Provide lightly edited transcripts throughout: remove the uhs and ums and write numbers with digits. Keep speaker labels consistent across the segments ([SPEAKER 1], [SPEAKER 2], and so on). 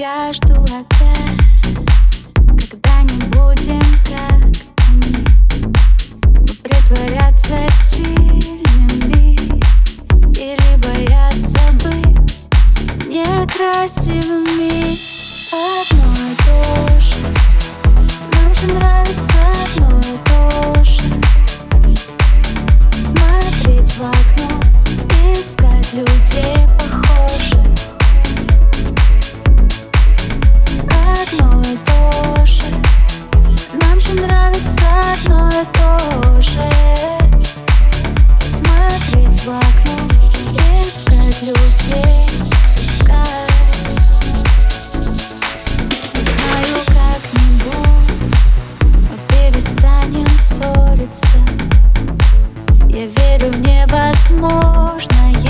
[SPEAKER 1] я жду опять, когда не будем как они. Мы притворяться сильными или бояться быть некрасивыми. Одно и то же, нам же нравится одно и то же. Смотреть в окно, искать людей похожих. Одно и то же, нам же нравится одно и то же. Смотреть в окно, искать людей, искать. Не знаю, как-нибудь мы перестанем ссориться. Я верю в невозможное,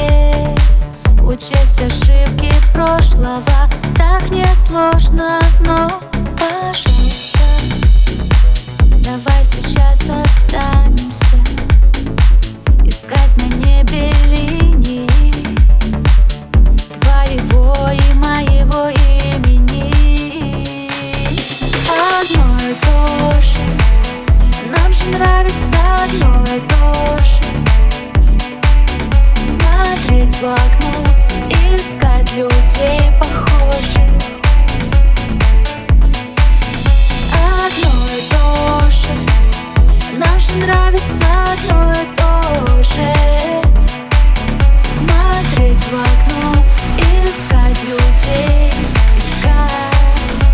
[SPEAKER 1] учесть ошибки прошлого так несложно, но, пожалуйста, давай сейчас останемся искать на небе линии твоего и моего имени. Одно и то же, нам же нравится одно и то же. Смотреть в окно, искать людей похожих. Одно и то же, нам же нравится одно и то же. Смотреть в окно, искать людей, искать.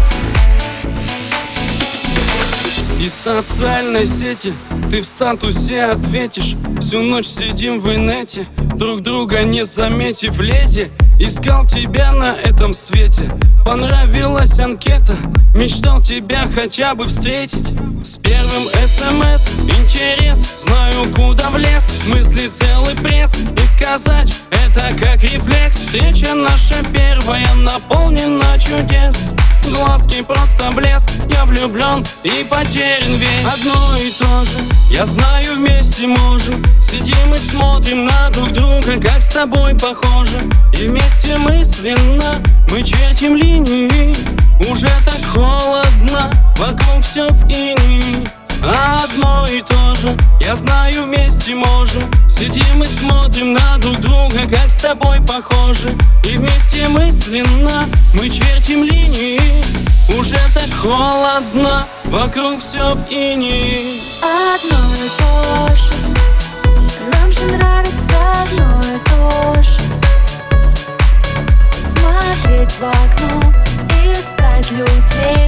[SPEAKER 2] Из социальной сети ты в статусе ответишь. Всю ночь сидим в инете, друг друга не заметив. Леди, искал тебя на этом свете. Понравилась анкета, мечтал тебя хотя бы встретить. С первым СМС интерес, знаю, куда влез. Мысли целый пресс, и сказать это как рефлекс. Встреча наша первая наполнена чудес. Глазки просто блеск, я влюблен и потерян весь. Одно и то же, я знаю, вместе можем. Сидим и смотрим на друг друга, как с тобой похоже. И вместе мысленно мы чертим линии. Уже так холодно, вокруг все в инии. Одно и то же, я знаю, вместе можем. Сидим и смотрим на друг друга, как с тобой похоже. И вместе мысленно мы чертим линии. Уже так холодно, вокруг все в инии.
[SPEAKER 1] Одно и то же, нам же нравится одно и то же. Смотреть в окно, искать людей.